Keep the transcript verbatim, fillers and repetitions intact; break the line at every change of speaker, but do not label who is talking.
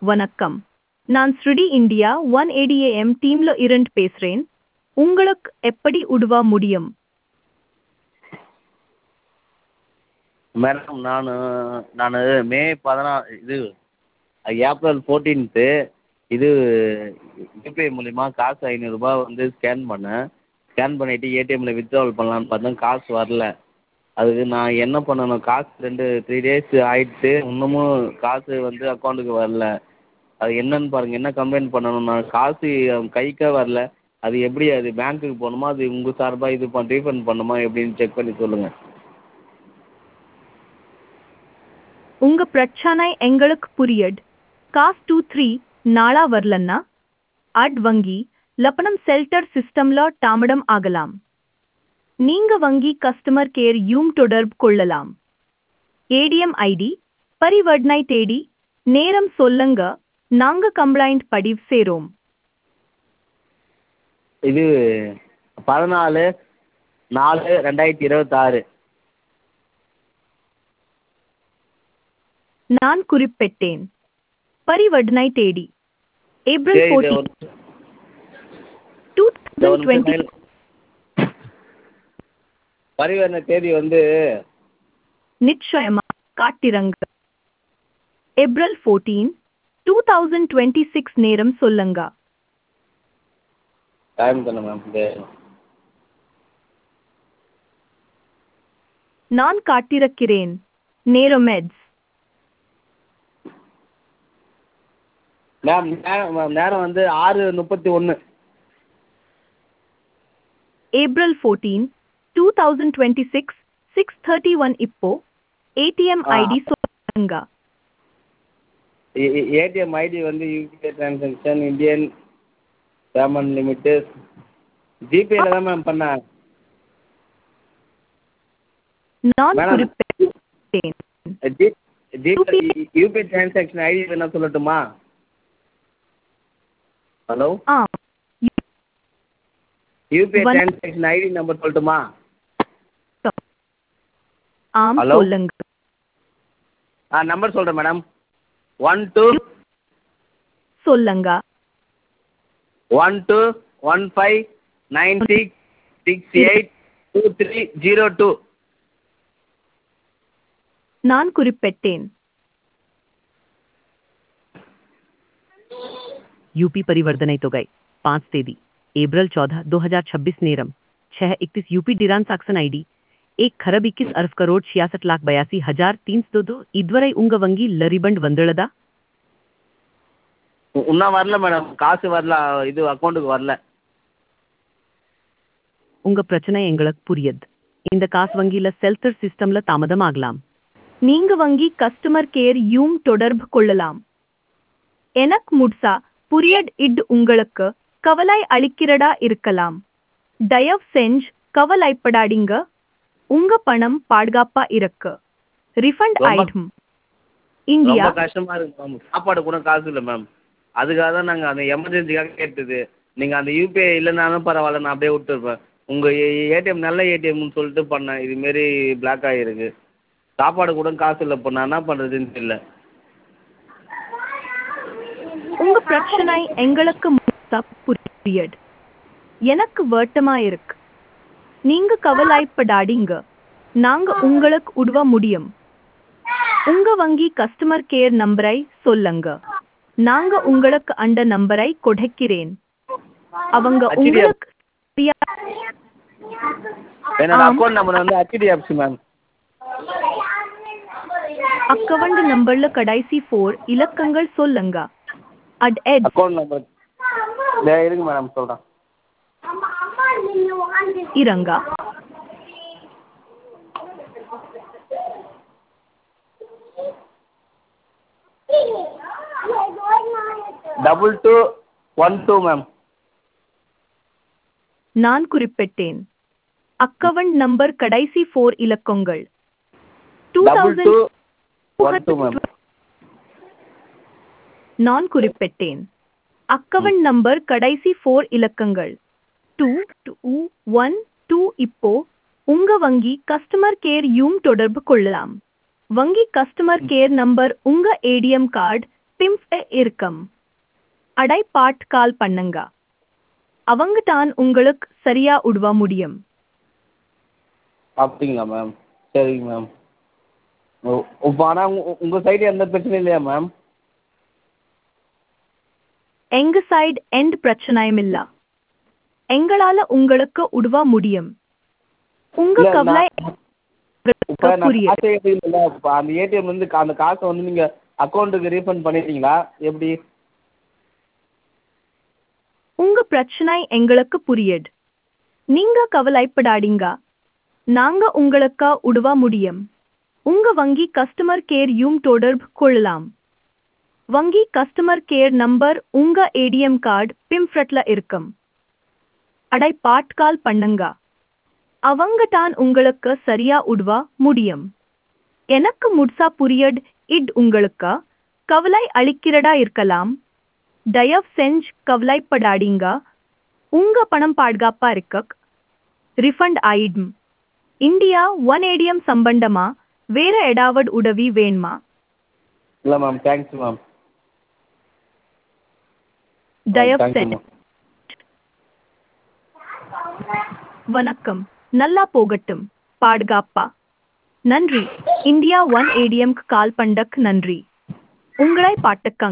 வணக்கம். நான் ஸ்ருடி India one eighty AM டீம்ல இருந்து பேசுறேன். உங்களுக்கு எப்படி உதவ முடியும்?
மேடம் நான் நான் மே பதினாறு இது ஏப்ரல் ஃபோர்டீன்த்து இது யூபிஐ மூலிமா காசு ஐநூறுரூபா வந்து ஸ்கேன் பண்ணேன். ஸ்கேன் பண்ணிவிட்டு ஏடிஎம்மில் வித்ட்ராவல் பண்ணலான்னு பார்த்தேன், காசு வரல. அதுக்கு நான் என்ன பண்ணணும்? காசு ரெண்டு த்ரீ டேஸ் ஆயிடுச்சு, இன்னமும் காசு வந்து அக்கௌண்ட்டுக்கு வரல. அது என்னன்னு பாருங்கள், என்ன கம்ப்ளைண்ட் பண்ணணும்? நான் காசு கைக்கே வரல. அது எப்படி? அது பேங்க்குக்கு போகணுமா, அது உங்கள் சார்பாக இது பண் ரீஃபண்ட் பண்ணணுமா எப்படின்னு செக் பண்ணி சொல்லுங்கள்.
உங்க பிரச்சனை எங்களுக்கு புரியுது. காசு டூ த்ரீ நாளா வரலன்னா அட் வங்கி லப்பனம் செல்டர் சிஸ்டம்ல தாமதம் ஆகலாம். நீங்க வங்கி கஸ்டமர் கேர் யும் தொடர்பு கொள்ளலாம். ஏடிஎம் ஐடி, பரிவர்த்தனை தேதி, நேரம் சொல்லுங்க, நாங்க கம்ப்ளைண்ட் பதிவு செய்றோம்.
இது பதினாலு நாலு ரெண்டாயிரத்தி இருபத்தாறு.
நான் குறிப்பிட்டேன். பரிவர்த்தனை தேதி ஏப்ரல்
சரி, இது
ஃபோர்டீன்
ஒரு
டூ
இந்த ஒரு
தௌசண்ட்
நிமிஷம்
டுவெண்ட்டி.
லைன் பரிவர்த்தனை தேதி வந்து
நிச்சயமா காட்டிரங்க. April fourteen two thousand twenty six நேரம் சொல்லுங்க.
டைம் தானே மேம் இது?
நான் காட்டிருக்கிறேன். நேரம் எட்ஸ்
மேம் நேரம் மேம் நேரம் வந்து ஆறு முப்பத்தி ஒன்று.
April fourteen two thousand twenty six six thirty one. இப்போ ஏடிஎம்
ஆ
ஐடி சொல்லுங்க.
ஏடிஎம் ஐடி வந்து UPI transaction Indian payment limit ஜிபேயில் தான் மேம் பண்ணேன்.
நான்
மேடம்
குறிப்பிட்டேன்.
G GPay UPI transaction ID வேணா சொல்லட்டுமா? ஹலோ,
ஆ
யூபிஐ
வணக்கம்.
டிரான்சாக்ஷன் ஐடி நம்பர் சொல்லட்டுமா?
ஆம்
ஹலோ,
சொல்லுங்க.
ஆ நம்பர் சொல்கிறேன் மேடம். ஒன் டூ
சொல்லுங்க.
One two one five nine six six eight two three zero two.
நான் குறிப்பிட்டேன்.
यूपी परिवर्तन தொகை पाँच தேதி अप्रैल चौदह दो हज़ार छब्बीस नेरम छह इकतीस यूपी डिरान साक्सन आईडी एक खरब इक्कीस अरब करोड़ छियासठ लाख बयासी हजार तीन सौ दो इदवரை உங்க வங்கி லரிபண்ட் வந்துள்ளதா?
இன்னும் வரல மேடம், காசு வரல, இது அக்கௌண்ட்டுக்கு வரல.
உங்க பிரச்சனை எங்களுக்கு புரியுது. இந்த காசு வங்கியில செல்டர் சிஸ்டம்ல தாமதம் ஆகலாம்.
நீங்க வங்கி கஸ்டமர் கேர் யும் தொடர்பு கொள்ளலாம். எனக்கு முட்சா புரியட் இட் உங்களுக்கு கவலை அளிக்கிறதா இருக்கலாம். தயவு செஞ்சு கவலைப்படாதீங்க. உங்க பணம் பாதுகாப்பா இருக்கு. ரிஃபண்ட்
ரொம்ப
ஆயிடும். இந்தியா
ரொம்ப கஷ்டமாக இருக்கு மேம். சாப்பாடு கூட காசு இல்லை மேம். அதுக்காக தான் நாங்கள் அந்த எமர்ஜென்சிக்காக கேட்டது. நீங்கள் அந்த யூபிஐ இல்லைனாலும் பரவாயில்ல, நான் அப்படியே விட்டுருப்பேன். உங்கள் ஏடிஎம் நல்ல ஏடிஎம்னு சொல்லிட்டு பண்ணேன், இதுமாரி பிளாக் ஆகிருக்கு. சாப்பாடு கூட காசு இல்லை, இப்போ நான் என்ன பண்ணுறதுன்னு தெரியல.
உங்க பிரச்சனை எங்களுக்கு முழுசா புரியுது. எனக்கு வருத்தமா இருக்கு. நீங்க கவலைப்படாதீங்க. நாங்க உங்களுக்கு உதவ முடியும். உங்க வங்கி கஸ்டமர் கேர் நம்பரை சொல்லுங்க. நாங்க உங்களுக்கு அந்த நம்பரை கொடுக்கிறேன். அவங்க உங்களுக்கு
என்னோட
ஆம்
அக்கௌண்ட் நம்பர் வந்து ஹெச்டிஎஃப்சி மேம்.
அக்கவுண்ட் நம்பர்ல கடைசி ஃபோர் இலக்கங்கள் சொல்லுங்க. அட் எட்
அக்கௌண்ட் நம்பர் இருங்க மேடம் சொல்கிறேன்.
இருங்க.
Double two one two ma'am.
நான் குறிப்பிட்டேன். அக்கவுண்ட் நம்பர் கடைசி ஃபோர் இலக்கங்கள் two
double two one two ma'am.
Thousand. நான் குறிப்பிட்டேன். அக்கவுண்ட் நம்பர் கடைசி ஃபோர் இலக்கங்கள் டூ டூ ஒன் டூ. இப்போ உங்க வங்கி கஸ்டமர் கேர் யும் தொடர்பு கொள்ளலாம். வங்கி கஸ்டமர் கேர் நம்பர் உங்க ஏடிஎம் கார்டு பிம்ஃப் இருக்கும். அடை பாட் கால் பண்ணுங்க. அவங்க தான் உங்களுக்கு சரியா உதவ முடியும்.
அப்படிங்களா மேம்? சரிங்க மேம். ஓ இப்போ ஆனால் உங்கள் உங்கள் சைடு எந்த பிரச்சனையும் இல்லையா மேம்?
எங்க சைடு எந்த பிரச்சனையும் இல்ல. எங்களால உங்களுக்கு உதவ முடியும். உங்க
இல்லை
கவலை
நான் இப்போ நான்
புரியுது.
காசே எடுக்கல. இப்போ அந்த ஏடிஎம்லேருந்து அந்த காசை வந்து நீங்கள் அக்கௌண்ட்டுக்கு ரீஃபண்ட் பண்ணிட்டீங்களா எப்படி?
உங்க பிரச்சனை எங்களுக்கு புரியுது. நீங்க கவலைப்படாதீங்க. நாங்க உங்களுக்கு உதவ முடியும். உங்க வங்கி கஸ்டமர் கேர் யும் தொடர்பு கொள்ளலாம். வங்கி கஸ்டமர் கேர் நம்பர் உங்க ஏடிஎம் கார்டு பிம்ஃப்ரட்ல இருக்கும். அடை பாட் கால் பண்ணுங்க. அவங்க தான் உங்களுக்கு சரியா உதவ முடியும். எனக்கு முழுசா புரியுது. இது உங்களுக்கு கவலை அளிக்கிறதா இருக்கலாம். தயவு செஞ்சு கவலைப்படாதீங்க. உங்க பணம் பாதுகாப்பா இருக்க ரிஃபண்ட் ஆயிடும். இந்தியா ஒன் ஏடிஎம் சம்பந்தமா வேற ஏதாவது உதவி வேணுமா?
இல்லை மேம். Thanks ma'am.
தயவு
தேங்க்யூ
செஞ்சு
மேம்.
வணக்கம். நல்லா போகட்டும். பாதுகாப்பா. நன்றி. இந்தியா ஒன் ஏடிஎம் கால் பண்ணக்கு நன்றி. உங்களை பாட்டுக்கங்க.